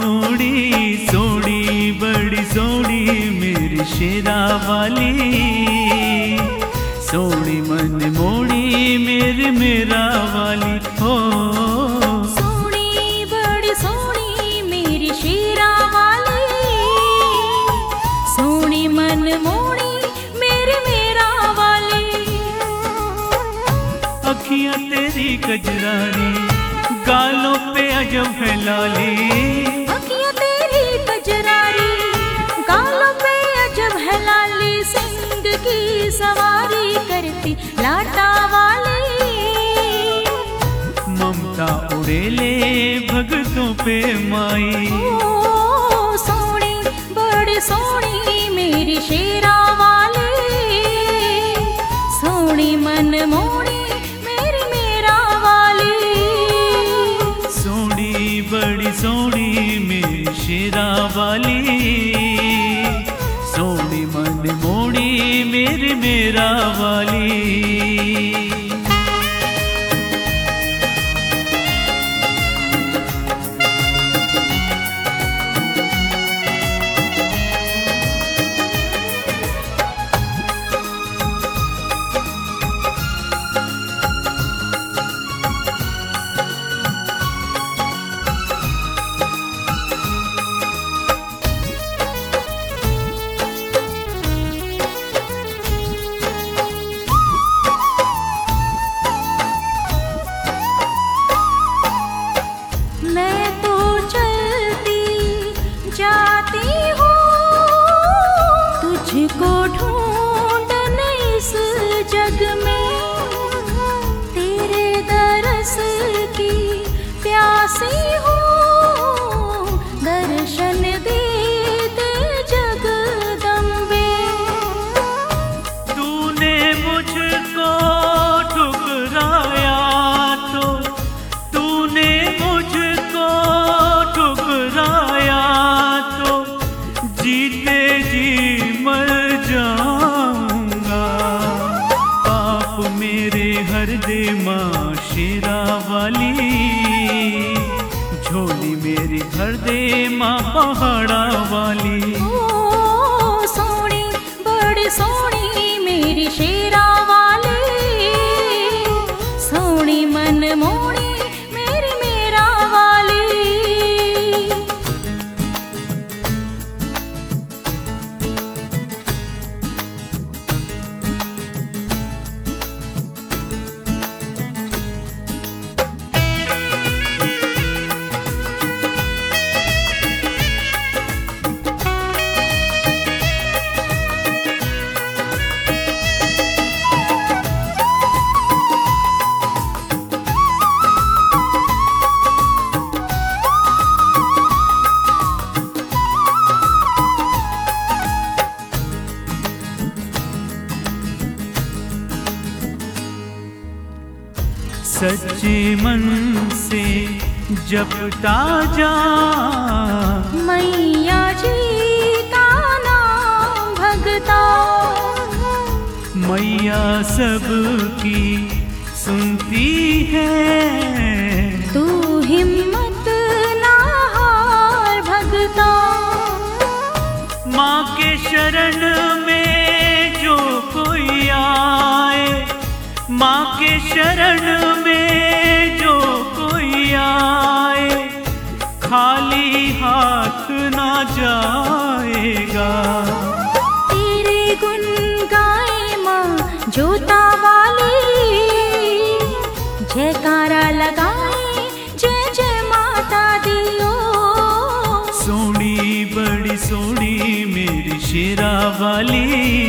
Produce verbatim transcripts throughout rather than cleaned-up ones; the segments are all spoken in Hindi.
सोड़ी सोड़ी बड़ी सोड़ी मेरी शेरा वाली, सोड़ी मन मोड़ी मेरी मेरा वाली हो। सोड़ी बड़ी सोड़ी मेरी शेरा वाली, सोड़ी मन मोड़ी मेरी मेरा वाली। अखियां तेरी कजरारी, गालों पे अजब है लाली। अखियां तेरी कजरारी, गालों पे अजब है लाली। सिंह की सवारी करती लाटा वाली, ममता उड़ेले भगतों पे माई। ओ सोनी बड़ी सोनी मेरी शेरा वाली, सोनी मन मोड़ी मेरी मेरा वाली। सोनी बड़ी सोनी मेरी शेरा वाली, सोनी मन मोड़ी मेरी मेरा वाली। मैं तो चलती जाती हूँ, तुझको ढूंढने इस जग में। तेरे दरस की प्यासी हूँ, दर्शन दे दे जगदम्बे। तूने मुझको ठुकराया तो, तूने मुझको ठुकराया तो, जीते जी मर जाऊंगा। पाप मेरे हर दे माँ शेरा वाली, झोली मेरी भर दे माँ पहाड़ा वाली। ओ सोनी बड़ी सोनी मेरी शेरा वाली, सोनी मन मोड़ी मेरी मेरा वाली। सच्चे मन से जपता जा, मैया जी का नाम भगता। मैया सबकी सुनती है, तू हिम्मत ना हार भगता। माँ के शरण में जो कोई आए, माँ के शरण में जो कोई आए, खाली हाथ ना जाएगा। तेरे गुण गाए माँ जोता वाली, जयकारा लगाए जय जय माता दी। ओ सोनी बड़ी सोनी मेरी शेरा वाली,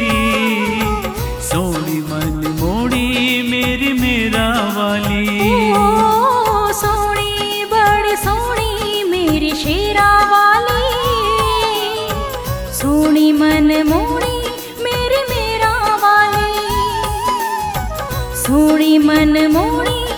सोनी मन मोड़ी मेरी मेरा वाली। ओ सोनी बड़ी सोनी मेरी शेरा वाली, सोनी मन मोड़ी मेरी मेरा वाली। सोनी मन मोड़ी